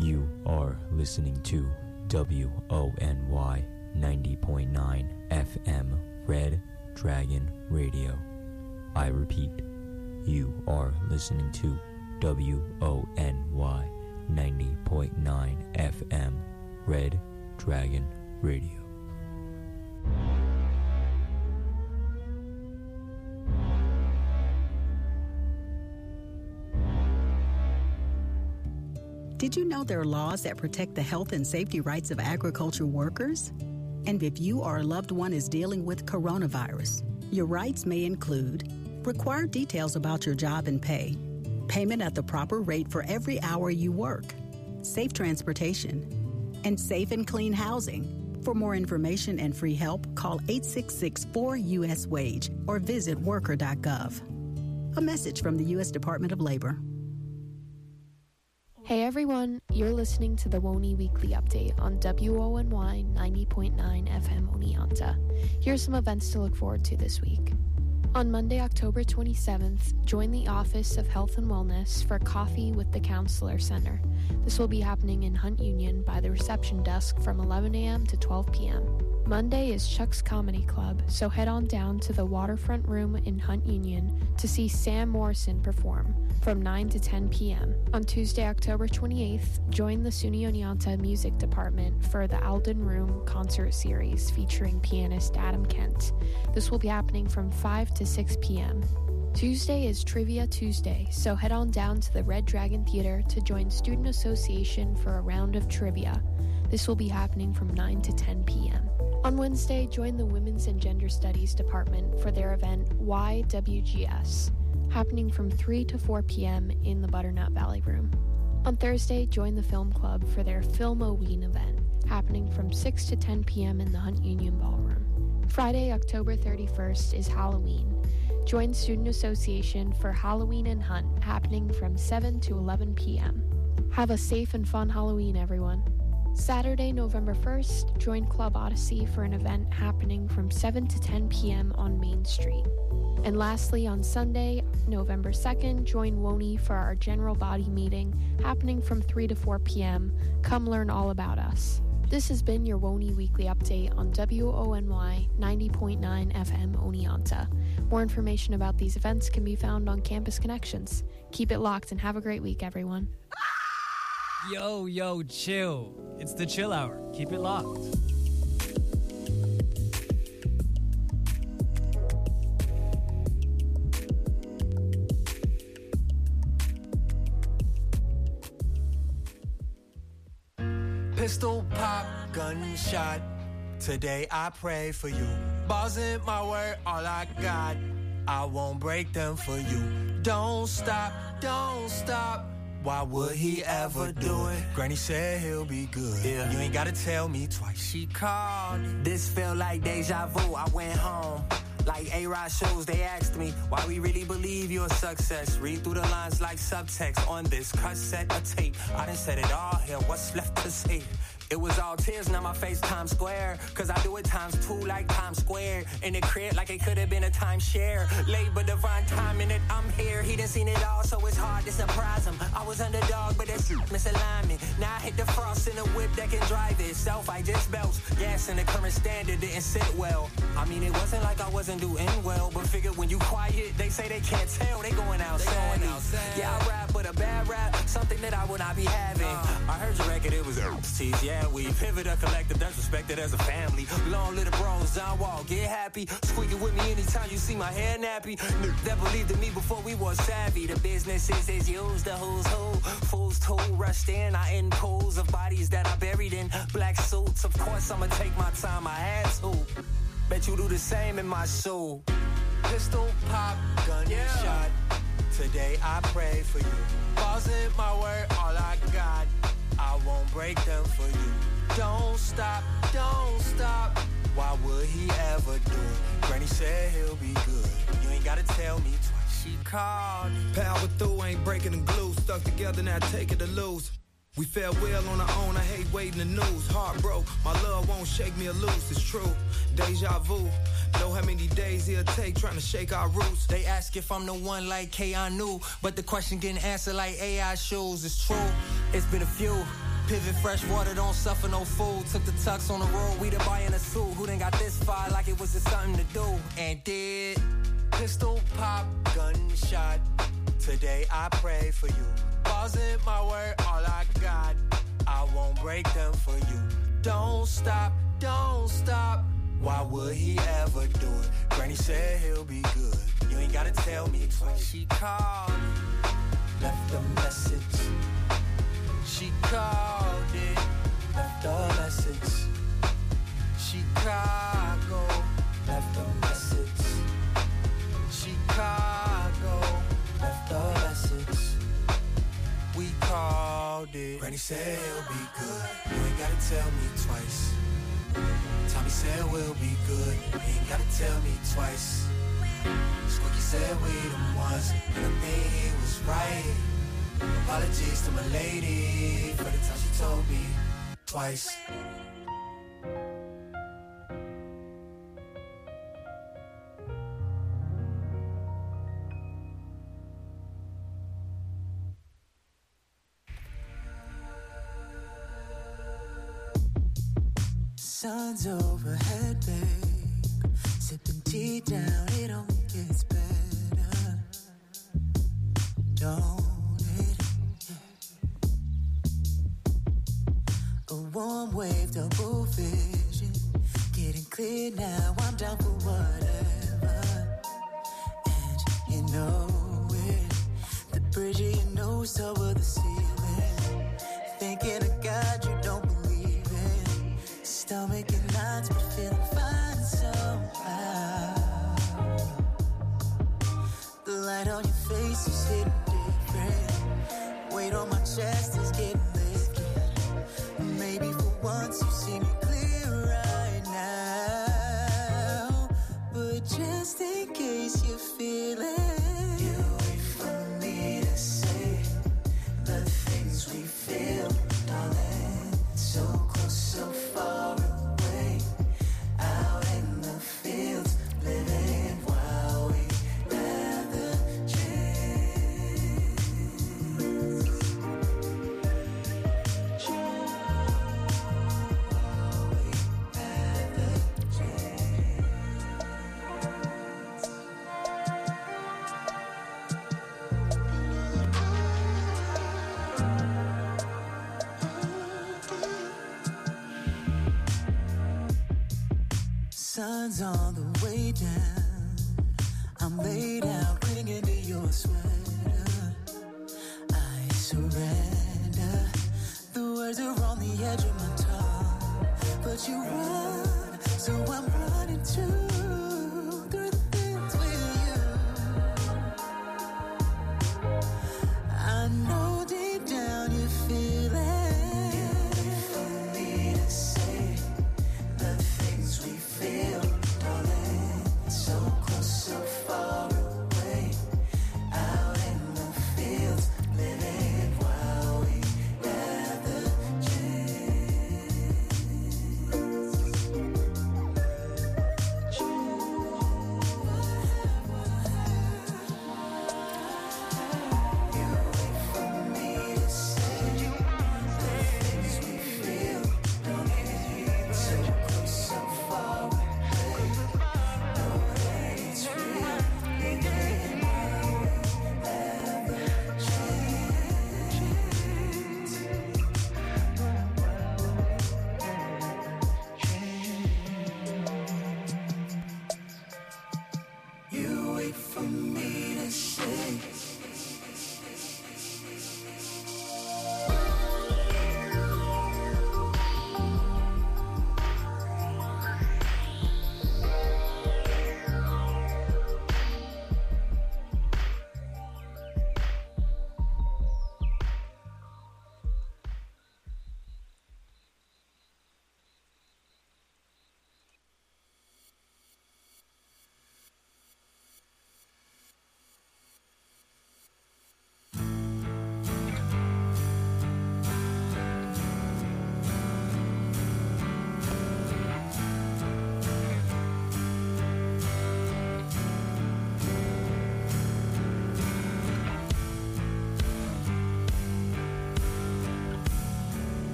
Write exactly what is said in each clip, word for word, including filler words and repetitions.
You are listening to W O N Y ninety point nine F M Red Dragon Radio. I repeat, you are listening to W O N Y ninety point nine F M Red Dragon Radio. Did you know there are laws that protect the health and safety rights of agriculture workers? And if you or a loved one is dealing with coronavirus, your rights may include required details about your job and pay, payment at the proper rate for every hour you work, safe transportation, and safe and clean housing. For more information and free help, call eight six six, four U S WAGE or visit worker dot gov. A message from the U S Department of Labor. Hey everyone, you're listening to the WONY Weekly Update on W O N Y ninety point nine F M Oneonta. Here's some events to look forward to this week. On Monday, October twenty-seventh, join the Office of Health and Wellness for Coffee with the Counselor Center. This will be happening in Hunt Union by the reception desk from eleven a.m. to twelve p.m. Monday is Chuck's Comedy Club, so head on down to the Waterfront Room in Hunt Union to see Sam Morrison perform from nine to ten p.m. On Tuesday, October twenty-eighth, join the SUNY Oneonta Music Department for the Alden Room Concert Series featuring pianist Adam Kent. This will be happening from five to six p.m. Tuesday is Trivia Tuesday, so head on down to the Red Dragon Theater to join Student Association for a round of trivia. This will be happening from nine to ten p.m. On Wednesday, join the Women's and Gender Studies Department for their event Y W G S, happening from three to four p.m. in the Butternut Valley Room. On Thursday, join the Film Club for their Film-O-Ween event, happening from six to ten p.m. in the Hunt Union Ballroom. Friday, October thirty-first is Halloween. Join Student Association for Halloween and Hunt, happening from seven to eleven p.m. Have a safe and fun Halloween, everyone. Saturday, November first, join Club Odyssey for an event happening from seven to ten p.m. on Main Street. And lastly, on Sunday, November second, join WONY for our general body meeting happening from three to four p.m. Come learn all about us. This has been your WONY Weekly Update on W O N Y ninety point nine F M Oneonta. More information about these events can be found on Campus Connections. Keep it locked and have a great week, everyone. Yo, yo, chill. It's the Chill Hour. Keep it locked. Pistol pop, gunshot. Today I pray for you. Balls in my word, all I got. I won't break them for you. Don't stop, don't stop. Why would he ever do it? Granny said he'll be good. Yeah. You ain't gotta tell me twice. She called. This felt like deja vu. I went home. Like A-Rod shows, they asked me why we really believe you're a success. Read through the lines like subtext on this cassette or tape. I done said it all here. What's left to say? It was all tears, now my face Times Square. Cause I do it times two like Times Square. In the crib like it could have been a timeshare. Labor divine timing it, I'm here. He done seen it all, so it's hard to surprise him. I was underdog, but that's misalignment. Now I hit the frost in a whip that can drive itself. I just belts, gas in the current standard didn't sit well. I mean, it wasn't like I wasn't doing well, but figured when you quiet, they say they can't tell. They going outside. They going outside. Yeah, I rap, but a bad rap, something that I will not be having. Uh, I heard your record, it was tease, yeah. We pivot a collective that's respected as a family. Long little bros, John Wall, get happy. Squeak it with me anytime you see my hair nappy. Niggas that believed in me before we was savvy. The businesses is used, the who's who. Fools too rushed in. I end pools of bodies that I buried in black suits. Of course, I'ma take my time, I had to. Bet you do the same in my soul. Pistol pop, gunshot. Yeah. Today I pray for you. Balls in my word, all I got. I won't break them for you. Don't stop, don't stop. Why would he ever do it? Granny said he'll be good. You ain't gotta tell me twice. She called. Power through, ain't breaking the glue. Stuck together, now take it or lose. We fell well on our own, I hate waiting the news. Heart broke, my love won't shake me or loose. It's true, deja vu. Know how many days it'll take trying to shake our roots. They ask if I'm the one like Keanu, but the question getting answered like A I shoes. It's true, it's been a few. Pivot fresh water, don't suffer no food. Took the tux on the road, we the buy in a suit. Who done got this far like it was just something to do? And did pistol pop, gunshot. Today I pray for you. Balls in my word, all I got. I won't break them for you. Don't stop, don't stop. Why would he ever do it? Granny said he'll be good. You ain't gotta tell me twice. She called, left a message. She called it, left a message. Chicago, left a message. Chicago, left a message. We called it. Granny said he'll be good. You ain't gotta tell me twice. Tommy said we'll be good. You ain't gotta tell me twice. Squeaky said we the ones, and I think he was right. Apologies to my lady for the time she told me twice. Sun's overhead, babe. Sipping tea down, it only gets better. Don't it? Yeah. A warm wave, double vision. Getting clear now, I'm down for whatever. And you know it. The bridge of your nose over the ceiling. Thinking of God you don't believe in. Stomach and knots, but feeling fine somehow. The light on your face is hitting different. Weight on my chest is getting lifted. Maybe for once you see me clear right now. But just in case you're feeling, you wait for me to say the things we feel, darling. So close, so far away, out in the fields, living while we gather chance. While we gather chance. Sun's on the way down. I'm laid out, clinging to your sweater. I surrender. The words are on the edge of my tongue, but you run, so I'm running too. Through the things with you, I know deep down you're feeling. You for me to say the things we feel, darling. So close, so far away, out in the fields, living while we gather chance. Chance.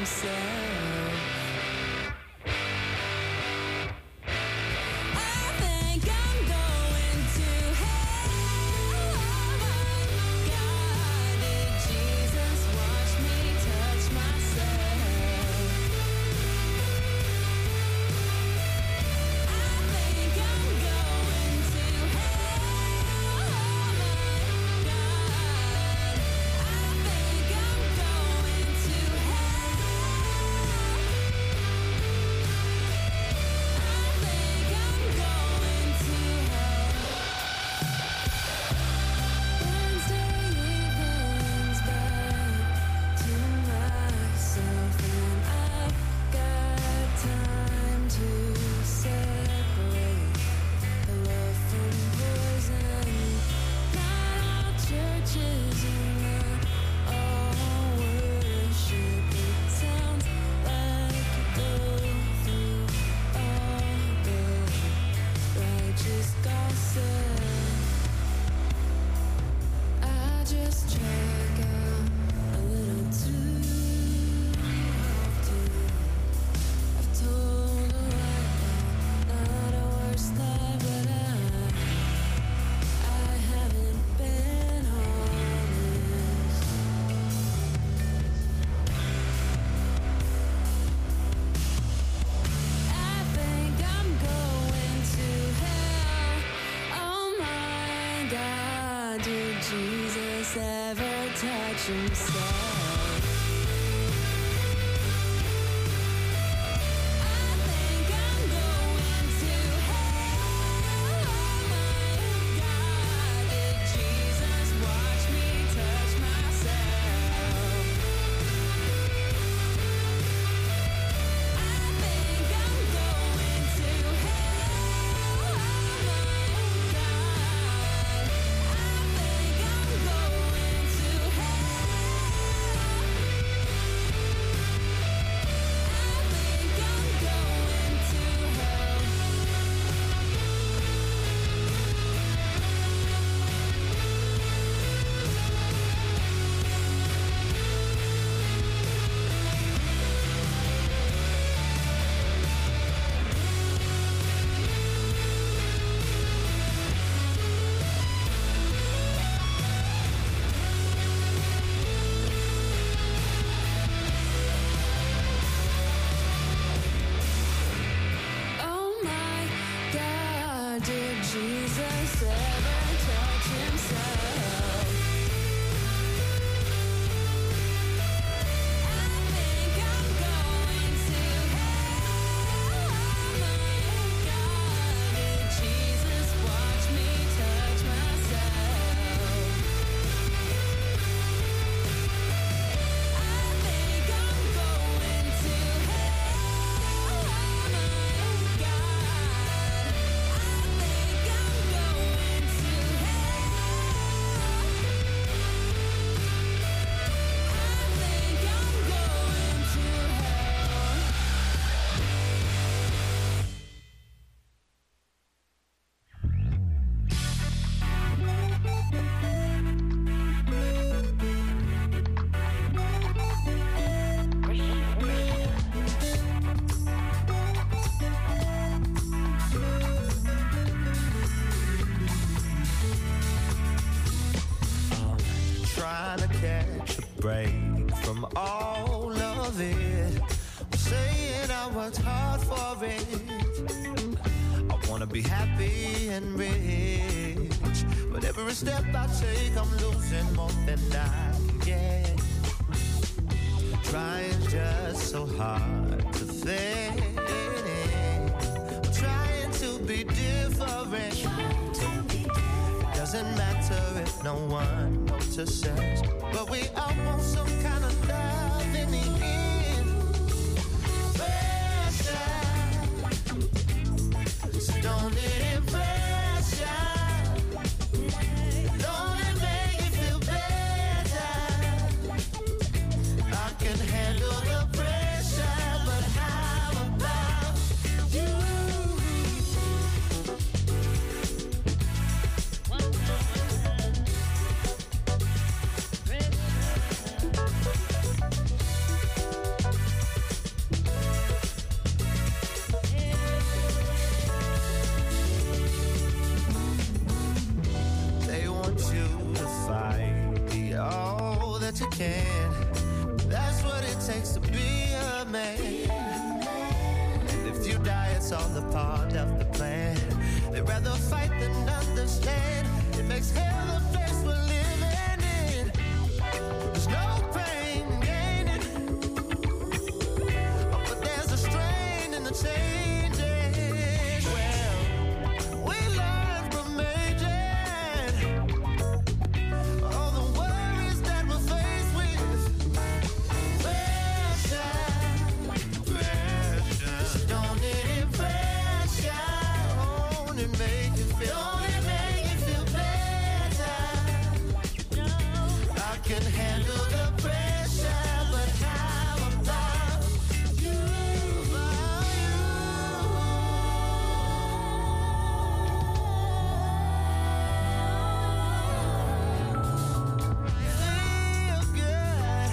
himself. man. And if you die, it's all a part of the plan. They'd rather fight than understand. It makes hell a place we're living in. There's no pain gaining, but there's a strain in the changes. Well, we learn from aging. All the worries that we're faced with. Pressure, pressure. So don't let it pressure on and make you feel. Don't it make you feel better? I can handle the pressure, but how about you? About you? Feel good.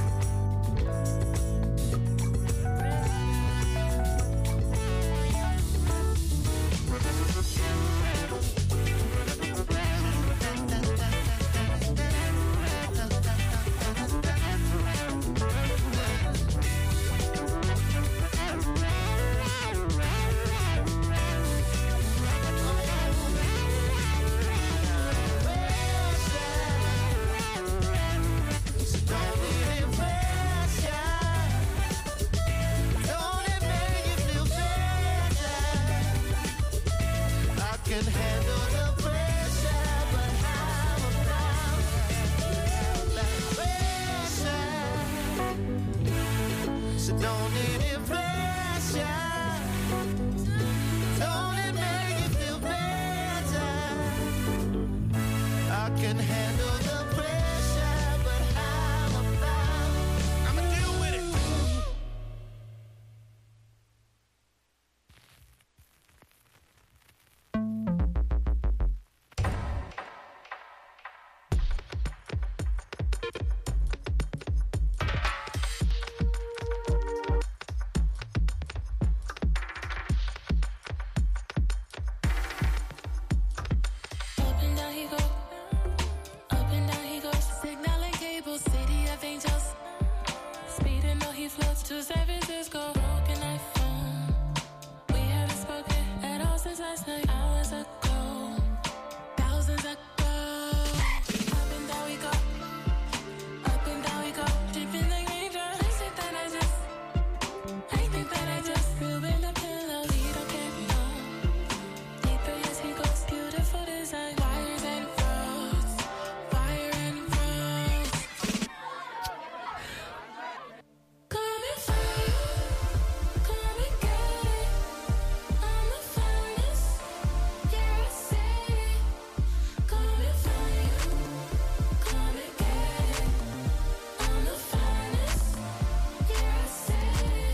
Don't need it pressure. Don't it make you feel better? I can handle the pressure, but how about I'ma deal with it. Up and down he go, up and down he goes. Signaling cable, city of angels. Speeding though he floats to San Francisco. Broken iPhone. We haven't spoken at all since last night. Hours ago, thousands ago. Up and down we go, up and down we go. Dripping like raindrops. I think that I just, I think that I just flew in the pillow. We don't care, no. Deeper as he goes, beautiful design. Wires and roads, wire and roads. Coming for you, come and get it. I'm the finest, yeah I say it. Coming for you, come and get it. I'm the finest, yeah I say it.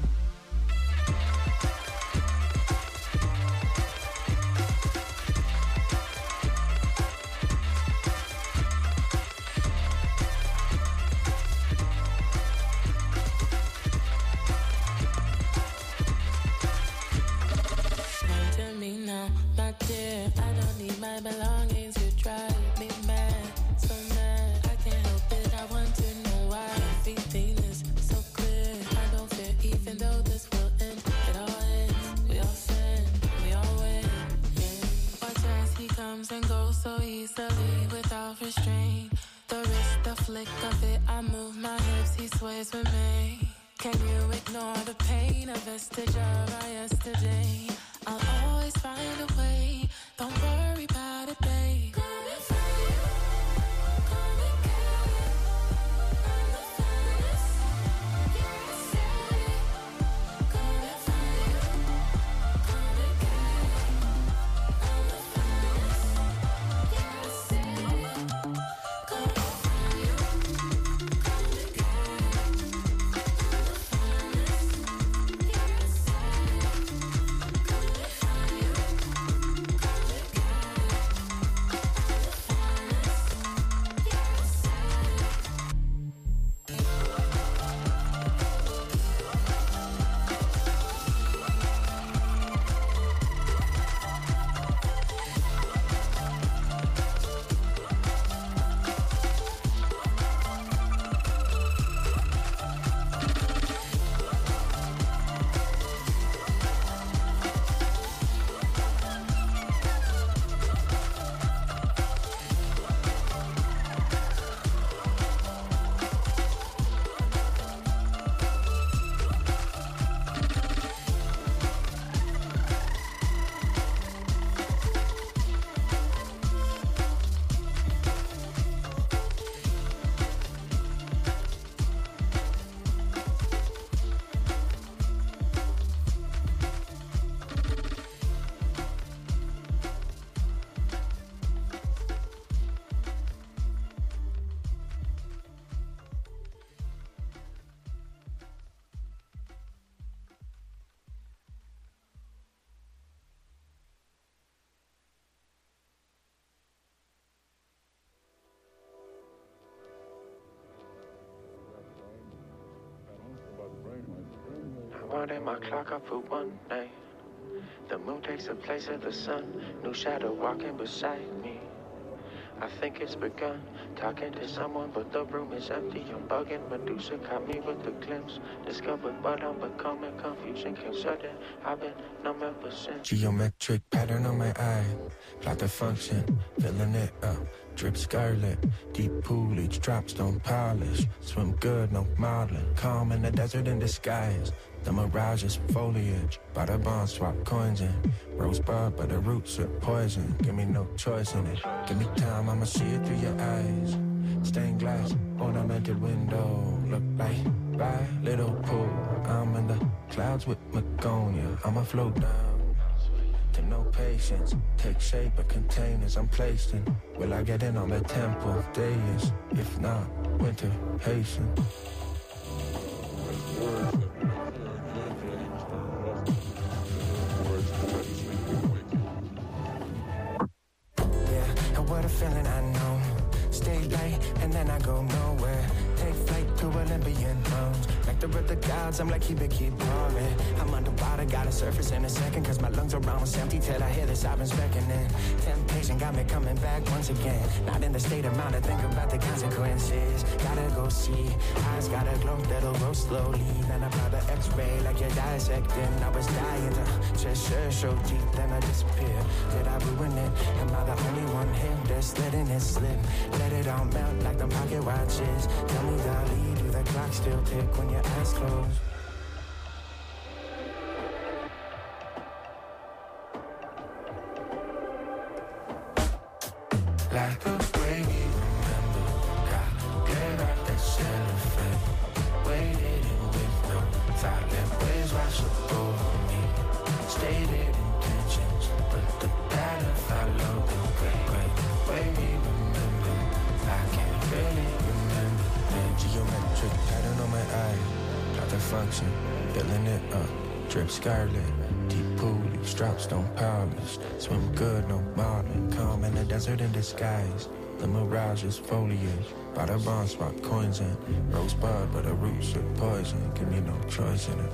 Come to me now, my dear. I don't need my belongings. You drive me mad, so mad. I can't help it. I want to know why everything is so clear. I don't fear, even though this will end. It all ends. We all sin, we all win. Yeah. Watch as he comes and goes so easily without restraint. The wrist, the flick of it. I move my hips. He sways with me. Can you ignore the pain? A vestige of our yesterday. I'll always find a way. Don't worry about it, babe. Coming for you, come and get it. I'm the finest, yeah I say it. Coming for you, come and get it. I'm the finest, yeah I say it. Coming for you, come and get it. I'm the finest, yeah I say it. rewind my clock, I put one name. The moon takes the place of the sun. New shadow walking beside me. I think it's begun. Talking to someone, but the room is empty. I'm bugging. Medusa caught me with the glimpse. Discovered what I'm becoming. Confusion came sudden. I've been numb ever since. Geometric pattern on my eye. Plot the function. Filling it up. Drip scarlet. Deep poolage. Dropstone polish. Swim good, no modeling. Calm in the desert in disguise. The mirage is foliage. By the bond, swap coins in. Rosebud, but the roots are poison. Give me no choice in it. Give me time, I'ma see it through your eyes. Stained glass, ornamented window. Look like by little pool. I'm in the clouds with Magonia. I'ma float down to no patience. Take shape of containers I'm placed in. Will I get in on the temple? Days, if not, winter hasten. What a feeling I know. Stay late and then I go nowhere. Take flight to Olympian thrones. Nectar of the gods, I'm like keep it, keep pouring. I'm underwater, gotta surface in a second. Cause my lungs are almost empty till I hear the sirens beckoning. Temptation got me coming back once again. Not in the state of mind to think about the consequences. Gotta go see, eyes gotta glow, that'll grow slowly. Then I apply the x-ray like you're dissecting. I was dying to just sure show deep, then I disappear. Did I ruin it? Am I the only one here that's letting it slip? Let it all melt like the pocket watches. Tell me, Dolly, do the clock still tick when your eyes close? Like the way we remember. Got cleared out that cellophane. Waited in with no thought. Let waves wash over me. Stated intentions, but the pattern followed the great, great way we remember. I can't really remember. The geometric pattern on my eye. Plot the function, filling it up. Drip scarlet, deep poolage, dropstone polished. Swim good, no modeling. Calm in the desert in disguise. The mirage is foliage. By the bond, swap coins in. Rosebud, but the roots are poison. Give me no choice in it.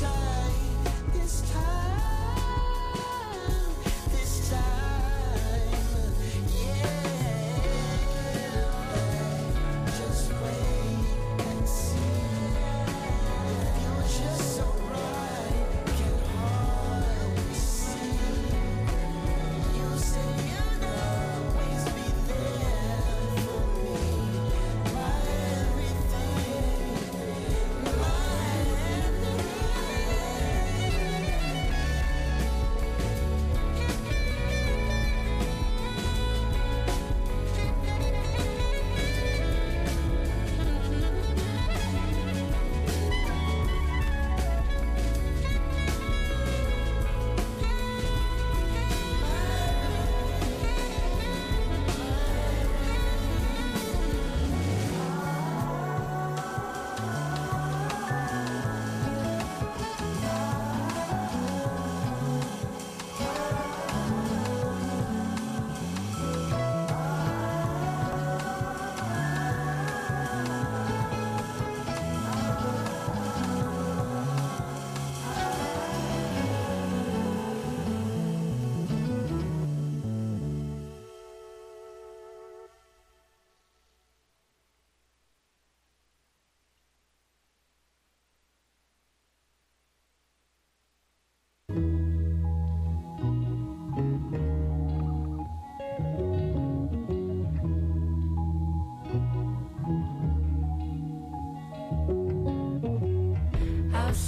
This time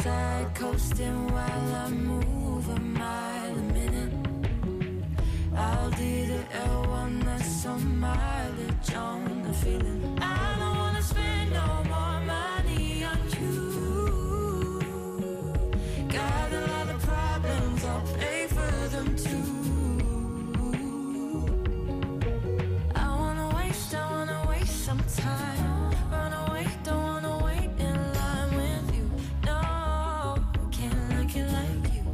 Outside coasting while I move a mile a minute. I'll do the L one, that's some mileage on the feeling. I don't wanna spend no more money on you. Got a lot of problems, I'll pay for them too. I wanna waste, I wanna waste some time. Run away, don't wanna wait in line with you. No, can't like it like you.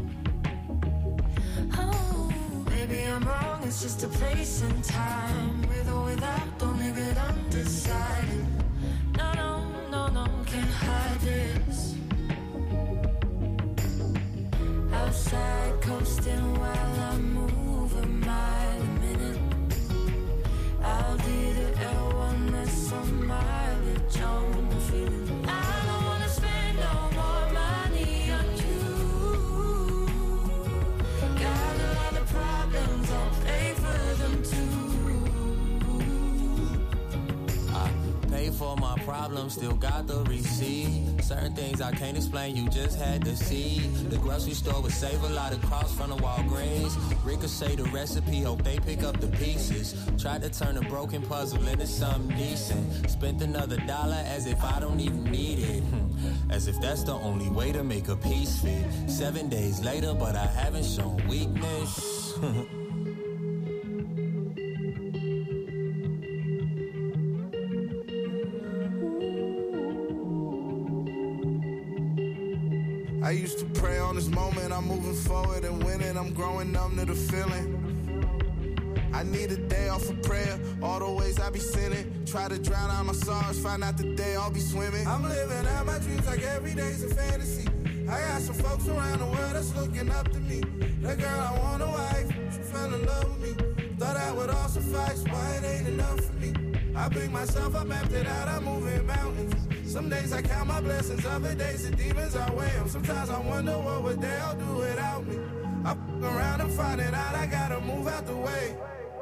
Oh, baby, I'm wrong, it's just a place and time. With or without, don't leave it undecided. No, no, no, no, can't hide this. Outside coasting while I move a mile a minute. I'll do the L one, that's some mileage on the feeling. I don't wanna spend no more money on you. Got a lot of problems, I'll pay for them too. I pay for my problems, still got the receipt. Certain things I can't explain, you just had to see. The grocery store would save a lot across from the Walgreens. Ricochet the recipe, hope they pick up the pieces. Tried to turn a broken puzzle into something decent. Spent another dollar as if I don't even need it. As if that's the only way to make a piece fit. Seven days later, but I haven't shown weakness. I used to pray on this moment, I'm moving forward and winning, I'm growing numb to the feeling. I need a day off of prayer, all the ways I be sinning. Try to drown out my sorrows, find out the day I'll be swimming. I'm living out my dreams like every day's a fantasy. I got some folks around the world that's looking up to me. That girl, I want a wife, she fell in love with me. Thought that would all suffice, why it ain't enough for me? I pick myself up, mapped it out, I'm moving mountains. Some days I count my blessings, other days the demons I weigh them. Sometimes I wonder what would they all do without me. I f*** around and find it out, I gotta move out the way.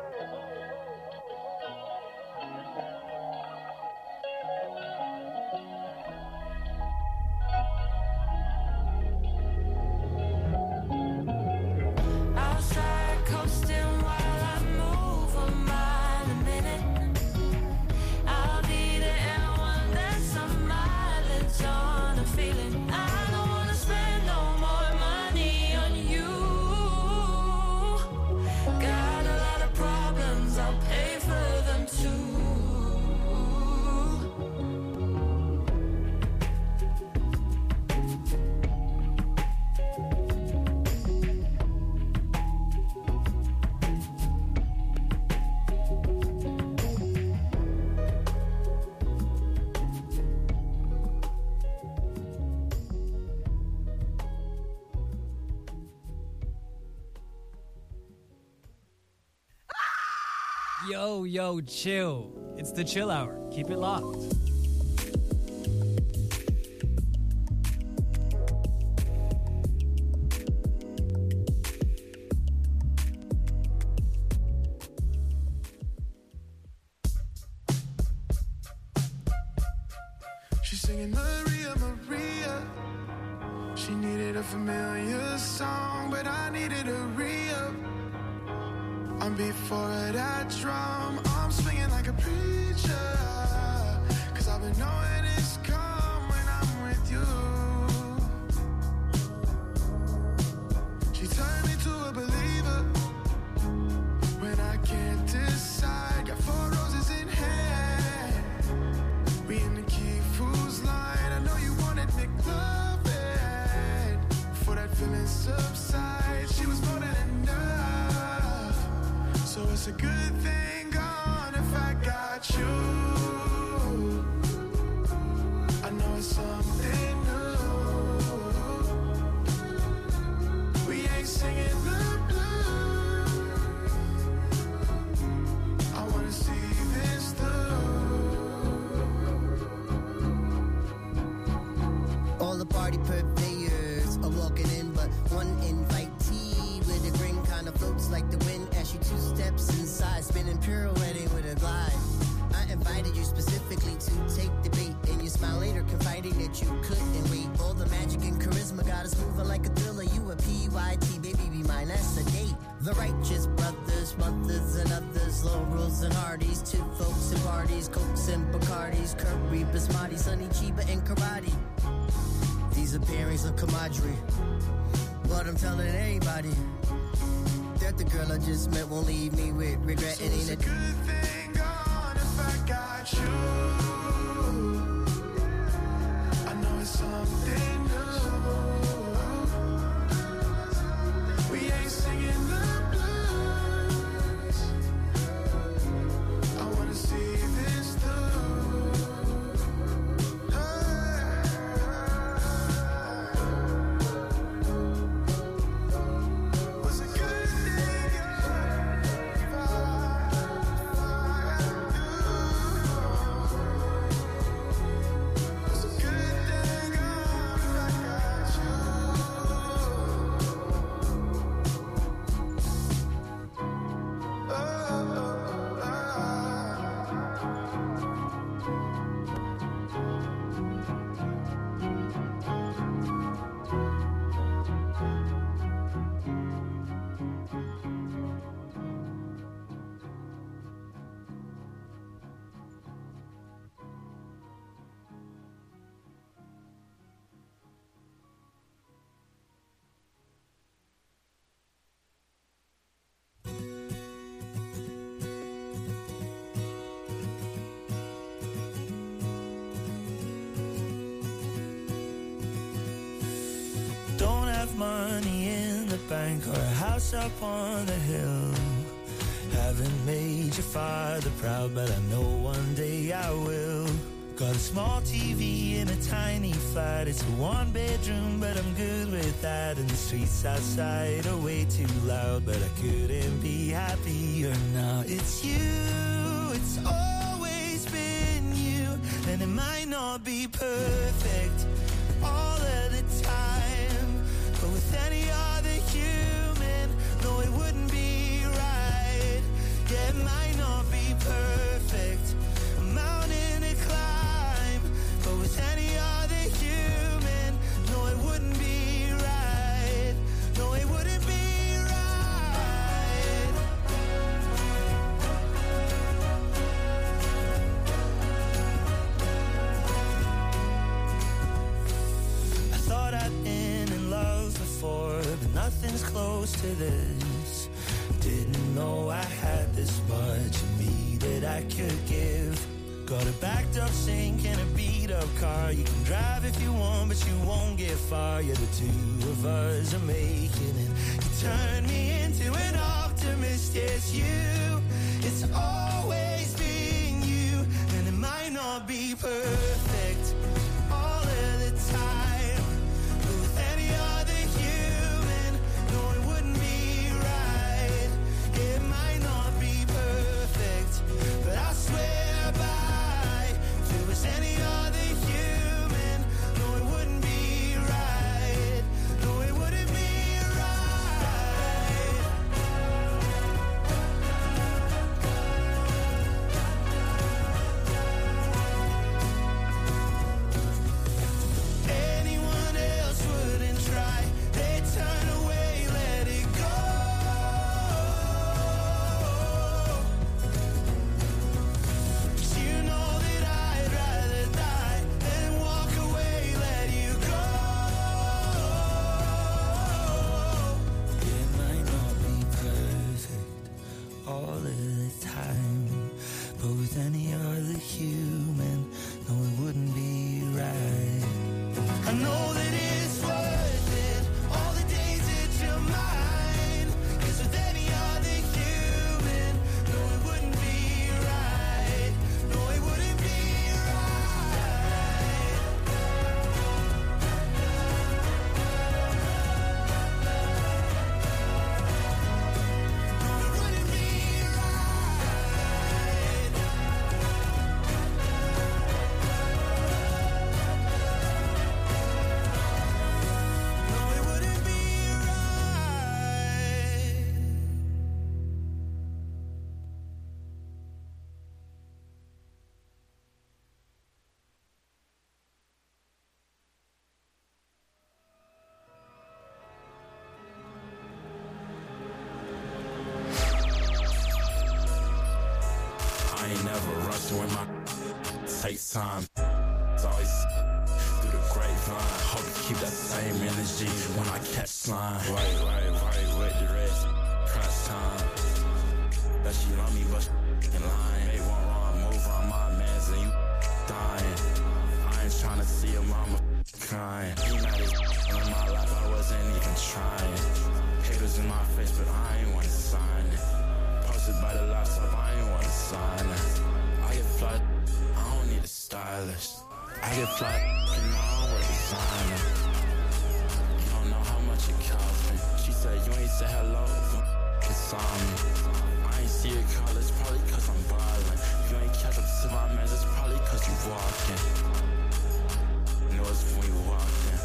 Outside coasting while I move a mile a minute. I'll be the L one, that's some mileage on a feeling. I don't wanna spend no more money on you. Got a lot of problems, I'll pay for them too. Yo, yo, chill. It's the Chill Hour. Keep it locked. She's singing Maria, Maria. She needed a familiar song, but I needed a re-up. I'm before that drum, I'm swinging like a preacher. Cause I've been knowing it's come when I'm with you. She turned me to a believer when I can't decide. Got four roses in hand. We in the Key Foods line. I know you wanted McLovin. Before that feeling subsides, she was more than enough. So it's a good thing gone if I got you. I know it's something new. We ain't singing the blues. I wanna see this through. All the party purveyors are walking in, but one invitee with a grin kinda floats like the wind as she two steps inside, spinning pirouetting with a glide. I invited you specifically to take the bait, and you smile later here confiding that you couldn't wait. All the magic and charisma got us moving like a thriller. You a P Y T, baby, be mine, that's a date. The righteous brothers, mothers and others, Laurels and Hardys, two folks and parties, Cokes and Bacardis, Curry, Basmati, Sunny, Chiba and Karate. These are pairings of camaraderie, but I'm telling everybody that the girl I just met won't leave me with regret. So it it's ain't a good thing gone if I got you. I know it's something new. We ain't singing the blues. I wanna see this through. Was a good thing if I, was a good thing if I got you. Oh, oh, oh. Don't have money in the bank or a house up on the hill. Haven't made your father proud, but I know one day I will. Got a small T V in a tiny flat. It's a one bedroom, but I'm good with that. And the streets outside are way too loud, but I couldn't be happier now. It's you, it's always been you. And it might not be perfect all of the time, but with any other human, no, it wouldn't be right. Yeah, it might not be perfect, a mountain to climb, but with any other human, no, it wouldn't be right. No, it wouldn't be right. I thought I'd been in love before, but nothing's close to this. Didn't know I had this much of me that I could give. Got a backed up sink and a beat up car. You can drive if you want, but you won't get far. Yeah, the two of us are making it. You turn me into an optimist. Yes, you. It's always been you, and it might not be perfect all of the time, but with any other human, no, it wouldn't be right. It might not be perfect, but I swear by, if it was any other human, no, it wouldn't be right. No, it wouldn't be right. ain't never rushing when my takes time. It's always through the grapevine. Hope to keep that same energy when I catch slime. Right, right, right, with the rest. Crunch time. Bet she love me, but she lying. Make one wrong move on my mans and you dying. I ain't tryna see your mama crying. You know this in my life, I wasn't even trying. Haters in my face, but I ain't wanna sign it. Posted by the laptop, I ain't wanna sign it. I get fly, I don't need a stylist. I get fly, and I don't wear designer. You don't know how much it cost me. She said, you ain't say hello, you saw me. I ain't see her call, it's probably cause I'm violent. You ain't catch up to my mans, it's probably cause you walking. Know it's when you walked in.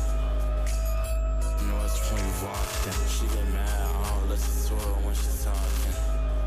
Know it's when you walked in. She get mad, I don't listen to her when she talking.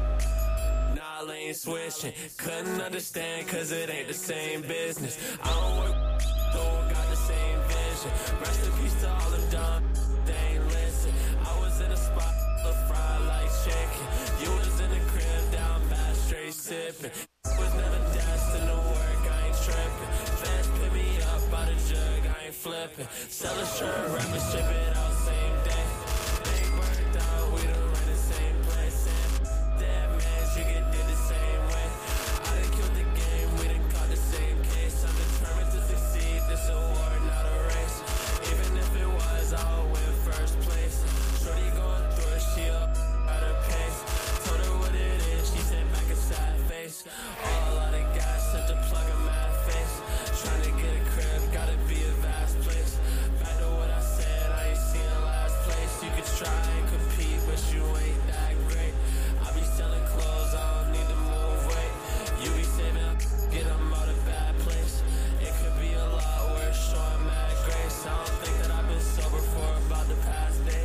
Nah, lane switching. Couldn't understand cause it ain't the same business. I don't work, don't got the same vision. Rest in peace to all them dumb, they ain't listen. I was in a spot, a fried like chicken. You was in the crib, down bad, straight sipping. Was never destined to work, I ain't tripping. Fans pick me up by the jug, I ain't flipping. Sell a shirt, wrap it, ship it out same day. They burnt out, we done ran the same place. And dead man, you get did the same way. I done killed the game, we done caught the same case. I'm determined to succeed, this a war, not a race. Even if it was, I'll win first place. Shorty going through it, she up at her pace. Told her what it is, she said back a sad face. All out of gas, set the plug in my face. Trying to get a crib, gotta be a vast place. Back to what I said, I ain't seen the last place. You could try and compete, but you ain't that great. I be selling clothes, I don't need to move weight. You be saving up, get them out of bad place. It could be a lot worse, showing mad grace. I don't think that I've been sober for about the past day.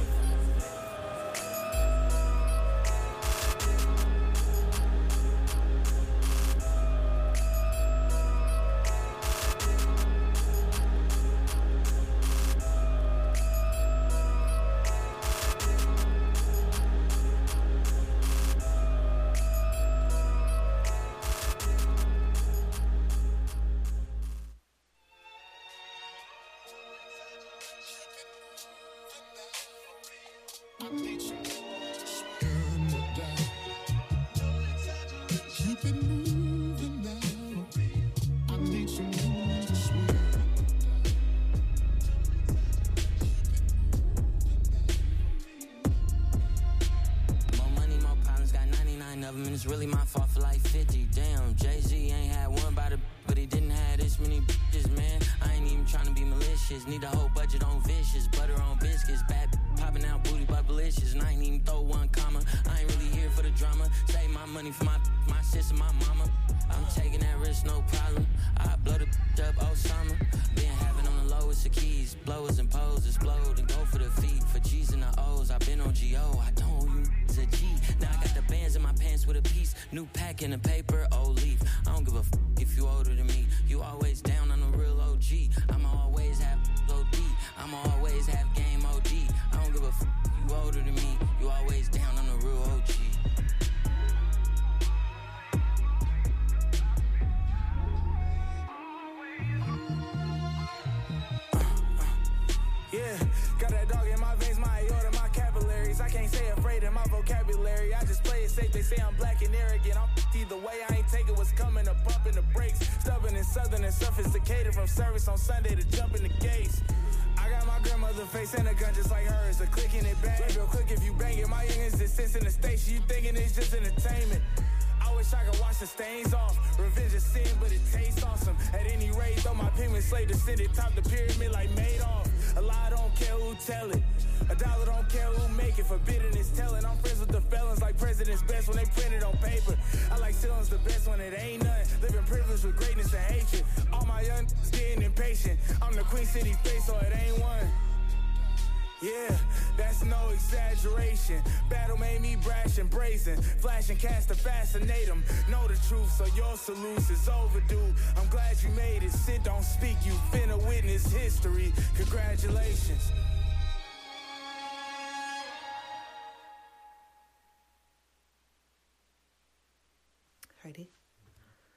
It's really my fault for like fifty. Damn, Jay-Z ain't had one by the but he didn't have this many bitches, man. I ain't even trying to be malicious. Need a whole budget on vicious, butter on biscuits, bad popping out booty bubblicious, and I ain't even throw one comma. I ain't really here for the drama. Save my money for my my sister, my mama. I'm taking that risk, no problem. I blow the up Osama. Been having on the lowest of keys, blowers and poses, blowed and go for the feet. For G's and the O's, I been on G O. I don't you a G. Now I got the bands in my pants with a piece. New pack in the paper, old leaf. I don't give a f if you older than me. You always down on the real O G. I'ma always have O D. I'ma always have game O D. I don't give a f you older than me. You always down on the real O G. Yeah, got that dog in my veins, my aorta, my capillaries. I can't say afraid in my vocabulary. I just play it safe. They say I'm black and arrogant. I'm either way. I ain't taking what's coming or pumping the brakes. Stubborn and southern and sophisticated. From service on Sunday to jumping the gates. I got my grandmother face and a gun just like hers. A click and it bang. Real quick if you bang it. My youngins just sits in the station. You thinking it's just entertainment. I wish I could wash the stains off. Revenge is sin, but it tastes awesome. At any rate, though my pigment slave descended top the pyramid like Madoff. A lie don't care who tell it. A dollar don't care who make it. Forbidden is telling. I'm friends with the felons like president's best when they print it on paper. I like ceilings the best when it ain't none. Living privilege with greatness and hatred. All my young getting impatient. I'm the Queen City face, so it ain't one. Yeah, that's no exaggeration. Battle made me brash and brazen. Flash and cast to fascinate them. Know the truth, so your salute is overdue. I'm glad you made it. Sit, don't speak. You finna witness history. Congratulations. Heidi?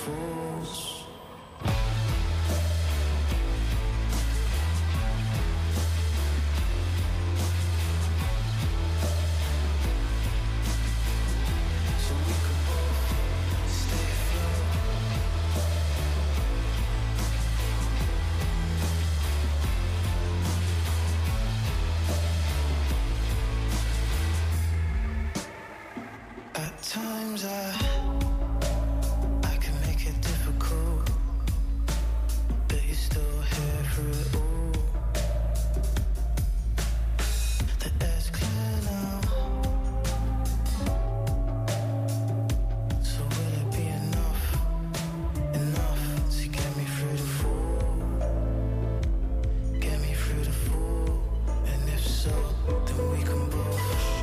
fools. At times I I can make it difficult, but you're still here for it all. The air's clear now, so will it be enough, enough to get me through the fall, get me through the fall, and if so, then we can both.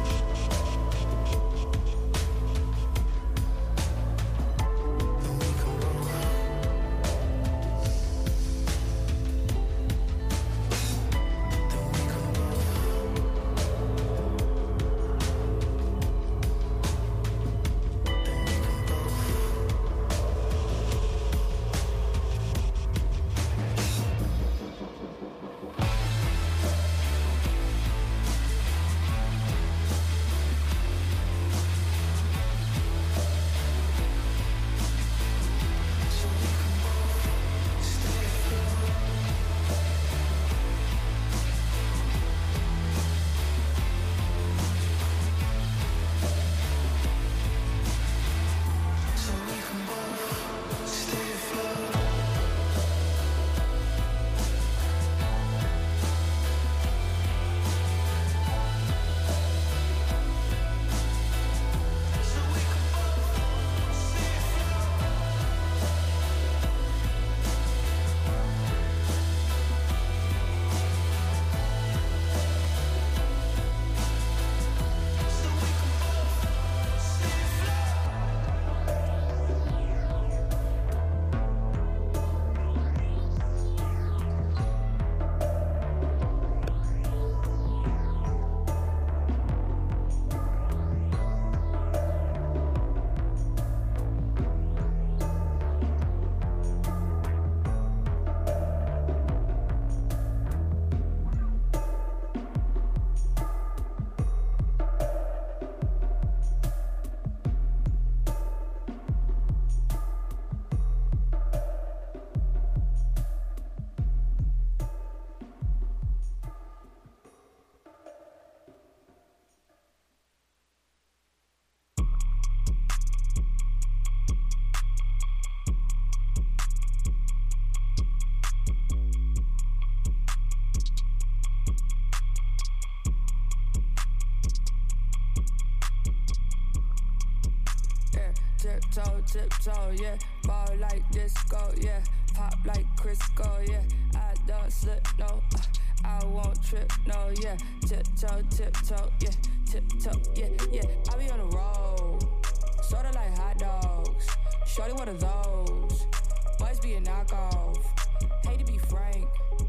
Tiptoe, tiptoe, yeah. Ball like disco, yeah. Pop like Crisco, yeah. I don't slip, no. Uh, I won't trip, no, yeah. Tiptoe, tiptoe, yeah. Tiptoe, yeah, yeah. I be on the road, sorta like hot dogs. Shorty one of those, must be a knockoff. Hate to be frank,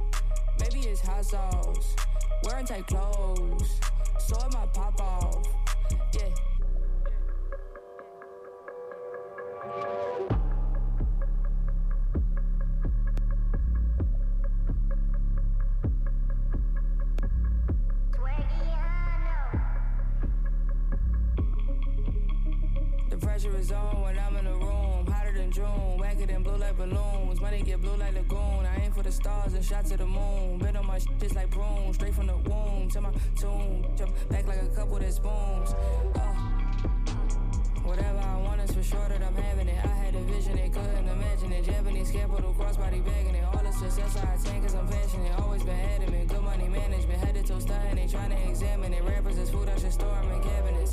maybe it's hot sauce. Wearing tight clothes, so it might pop off, yeah. Pressure is on when I'm in the room. Hotter than June, wacker than blue like balloons. Money get blue like lagoon. I aim for the stars and shot to the moon. Been on my shit just like broom. Straight from the womb to my tomb. Jump back like a couple that spoons. Uh, whatever I want is for sure that I'm having it. I had a vision, they couldn't imagine it. Japanese capital, crossbody bagging it. All the success I attain cause I'm passionate. Always been adamant. Good money management. Headed to stunting, they trying to examine it. Rappers is food, I should store them in cabinets.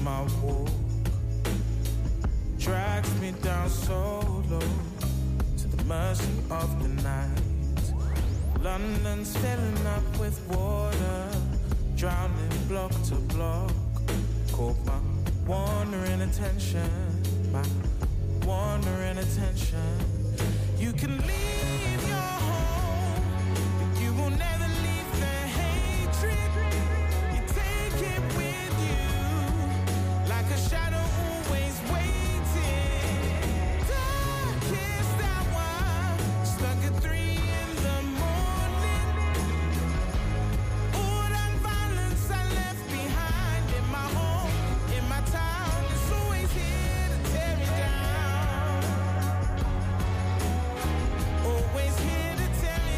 my walk drags me down so low to the mercy of the night. London's filling up with water, drowning block to block. Caught my wandering attention, my wandering attention. You can leave your home, but you will never leave the hatred. You take it with you, like a shadow always waiting. Darkest hour, stuck at three in the morning. All that violence I left behind in my home, in my town, is always here to tear me down. Always here to tear me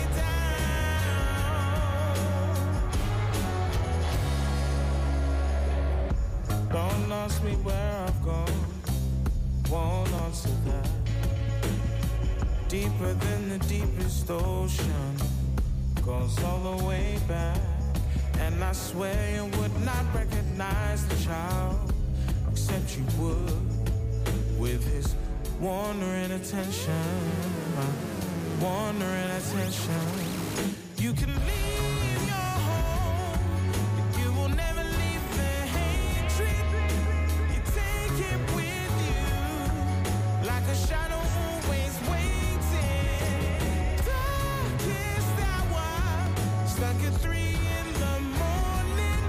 down. Don't ask me where I've gone, won't answer that. Deeper than the deepest ocean, goes all the way back. And I swear you would not recognize the child, except you would, with his wandering attention, my wandering attention. You can leave your home, but you will never leave the hatred. You take it with you, like a shadow always waiting. Darkest hour, stuck at three in the morning.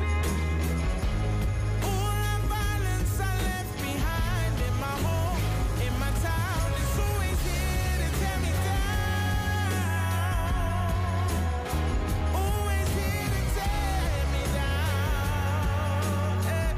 All that violence I left behind in my home, in my town, is always here to tear me down. Always here to tear me down. Eh.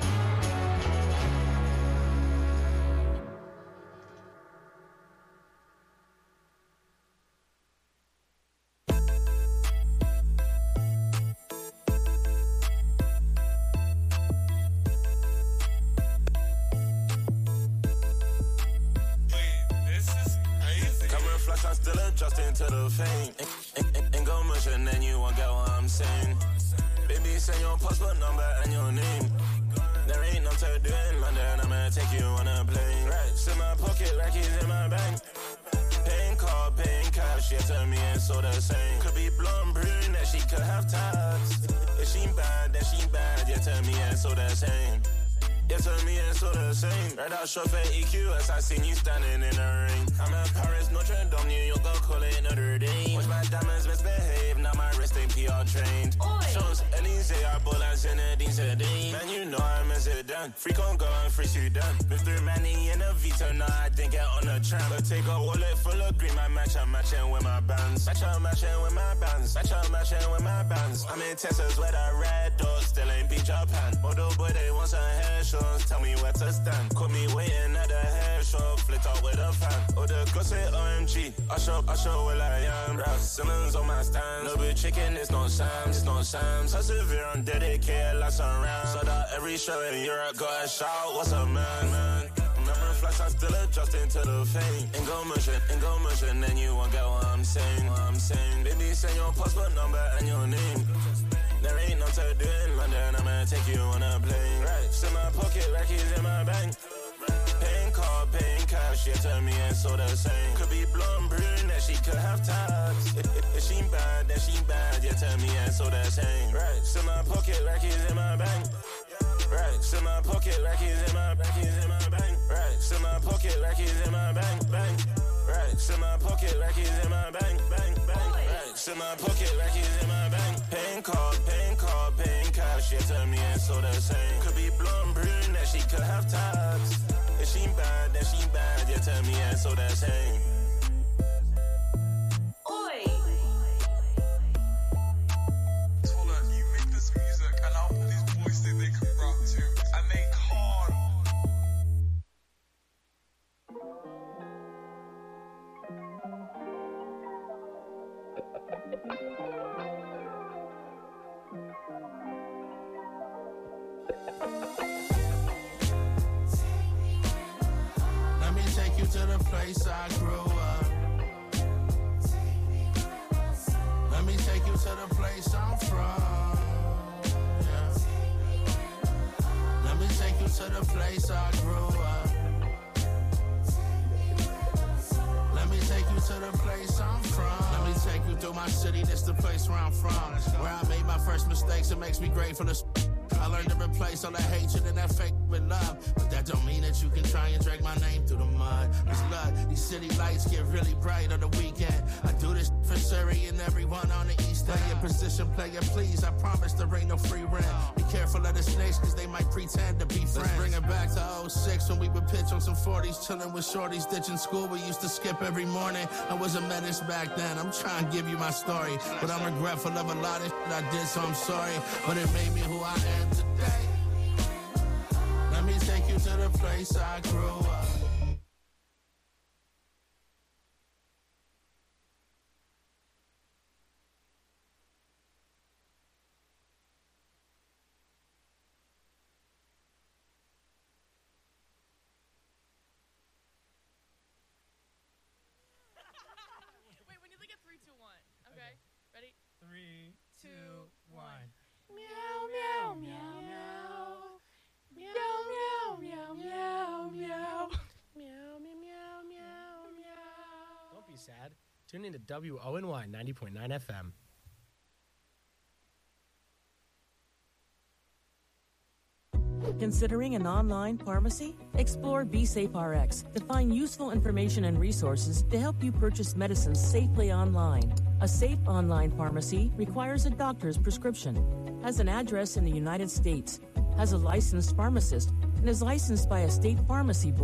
Camera flash, I'm still adjusting to the fame. Ain't, ain't, ain't go much and then you won't get what I'm saying. Baby, say your passport number and your name. There ain't no to do in London, I'ma take you on a plane. Racks in my pocket like he's in my bank. Paying card, paying cash, yeah, to me it's all the same. Could be blonde, brunette, she could have tats. If she bad, then she bad, yeah, to me it's all the same. Yeah, to me it's all the same. Right out shop at E Q as I seen you standing in the ring. I'm in Paris, Notre Dame, New York, go call it Notre Dame. Watch my diamonds misbehave, now my wrist ain't P R trained. Shows Elysee, I ball as in a decent day. Man, you know I'm as it done. Free on go and free Sudan. Move through Manny in a Vito, now I didn't get on the tram. But take a wallet full of green, my match, I'm matching with my bands. Match, I'm matching with my bands. Match, I'm matching with my bands. I'm in Texas where the red doors still ain't beat Japan. Although boy, they want some hair shows. Tell me where to stand. Caught me waiting at the hair shop, flipped out with a fan. Oh, the gloss say O M G. I show, I show where I am. Ralph Simmons on my stand. No big chicken, it's not Sam's, it's not Sam's. Persevere, I'm dedicated, last around. So that every show in Europe got a shout. What's up, man, man? Remember flash, I'm still adjusting to the fame. Ain't go motion, ain't go motion, then you won't get what I'm saying. What I'm saying. Baby, say your passport number and your name. There ain't no to do in London, I'ma take you on a plane. Racks in my pocket like he's in my bank. Paying card, paying cash, yeah, to me it's all the same. Could be blonde, brunette, she could have tats. If, if, if she bad, then she bad, yeah, to me it's all the same. Racks in my pocket like he's in my bank. Racks in my pocket like he's in my bank, he's in my bank. Racks in my pocket like he's in my bank, bank. Racks in my pocket like he's in my bank, bank, bank. Racks in my pocket like he's in my bank. Paying card, paying card, paying cash, yeah, to me it's all the same. Could be blonde, brunette, she could have tats. If she bad, then she bad, yeah, to me it's all the same. Oi! Tola, you make this music and out of these boys think they can rap too, and they can't. Let me take you to the place I grew up. Let me take you to the place I'm from. Yeah. Let me take you to the place place I grew up. Let me take you to the place I'm from. Let me take you through my city, this the place where I'm from. Where I made my first mistakes, it makes me grateful to I learned to replace all that hatred and that fake with love. But that don't mean that you can try and drag my name through the mud. It's blood, these city lights get really bright on the weekend. I do this for Surrey and everyone on the east end. Play your position, player, please. I promise there ain't no free rent. Be careful of the snakes, cause they might pretend to be friends. Let's bring it back to oh six when we would pitch on some forties, chilling with shorties, ditching school. We used to skip every morning. I was a menace back then. I'm trying to give you my story, but I'm regretful of a lot of shit I did, so I'm sorry. But it made me who I am today. Let me take you to the place I grew up. Wait, when you think of three, two, one. Okay, okay. Ready? Three, two, one. Meow, meow, meow, meow. Meow, meow, meow, meow, meow. Meow, meow, meow, meow, meow. Don't be sad. Tune in to W O N Y ninety point nine F M. Considering an online pharmacy? Explore BeSafeRx to find useful information and resources to help you purchase medicines safely online. A safe online pharmacy requires a doctor's prescription, has an address in the United States, has a licensed pharmacist, and is licensed by a state pharmacy board.